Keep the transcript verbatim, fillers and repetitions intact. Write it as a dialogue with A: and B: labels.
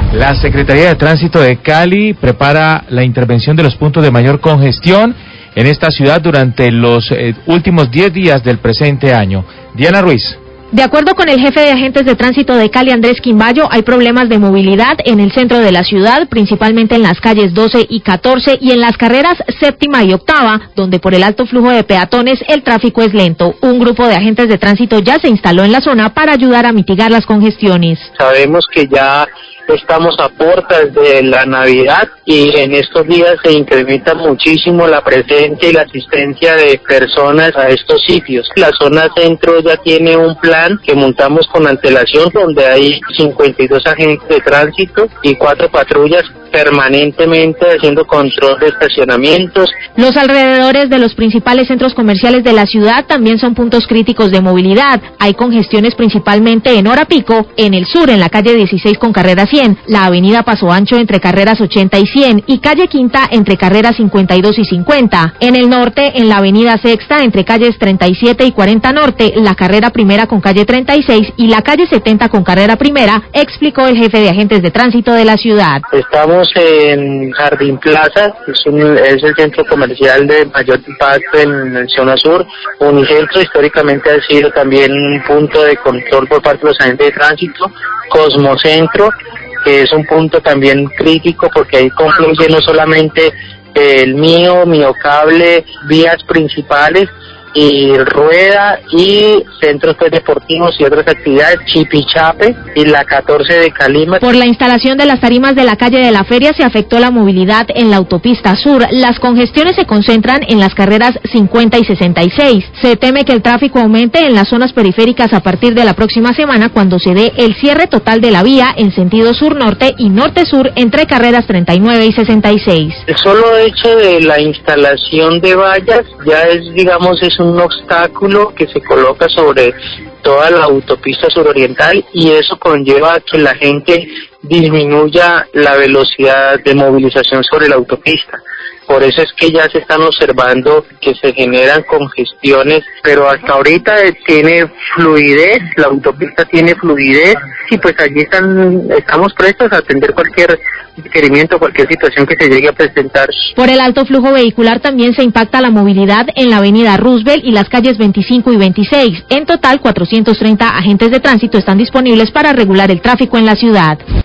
A: La Secretaría de Tránsito de Cali prepara la intervención de los puntos de mayor congestión en esta ciudad durante los eh, últimos diez días del presente año. Diana Ruiz.
B: De acuerdo con el jefe de agentes de tránsito de Cali, Andrés Quimbayo, hay problemas de movilidad en el centro de la ciudad, principalmente en las calles doce y catorce y en las carreras séptima y octava, donde por el alto flujo de peatones el tráfico es lento. Un grupo de agentes de tránsito ya se instaló en la zona para ayudar a mitigar las congestiones.
C: Sabemos que ya estamos a puertas de la Navidad y en estos días se incrementa muchísimo la presencia y la asistencia de personas a estos sitios. La zona centro ya tiene un plan que montamos con antelación donde hay cincuenta y dos agentes de tránsito y cuatro patrullas permanentemente haciendo control de estacionamientos.
B: Los alrededores de los principales centros comerciales de la ciudad también son puntos críticos de movilidad. Hay congestiones principalmente en hora pico, en el sur, en la calle dieciséis con carrera cien, la avenida Paso Ancho entre carreras ochenta y cien y calle Quinta entre carreras cincuenta y dos y cincuenta. En el norte, en la avenida Sexta entre calles treinta y siete y cuarenta norte, la carrera primera con calle treinta y seis y la calle setenta con carrera primera, explicó el jefe de agentes de tránsito de la ciudad.
C: Estamos en Jardín Plaza, es, un, es el centro comercial de mayor impacto en la zona sur. Unicentro históricamente ha sido también un punto de control por parte de los agentes de tránsito. Cosmocentro, que es un punto también crítico porque ahí confluye no solamente el mío, Miocable, vías principales, y Rueda y centros pues, deportivos y otras actividades, Chipichape y la catorce de Calima.
B: Por la instalación de las tarimas de la calle de la Feria se afectó la movilidad en la autopista sur. Las congestiones se concentran en las carreras cincuenta y sesenta y seis. Se teme que el tráfico aumente en las zonas periféricas a partir de la próxima semana cuando se dé el cierre total de la vía en sentido sur-norte y norte-sur entre carreras treinta y nueve y sesenta y seis.
C: El solo hecho de la instalación de vallas ya es, digamos, es un obstáculo que se coloca sobre toda la autopista suroriental y eso conlleva a que la gente disminuya la velocidad de movilización sobre la autopista. Por eso es que ya se están observando que se generan congestiones, pero hasta ahorita tiene fluidez, la autopista tiene fluidez y pues allí están, estamos prestos a atender cualquier requerimiento, cualquier situación que se llegue a presentar.
B: Por el alto flujo vehicular también se impacta la movilidad en la avenida Roosevelt y las calles veinticinco y veintiséis. En total, cuatrocientos treinta agentes de tránsito están disponibles para regular el tráfico en la ciudad.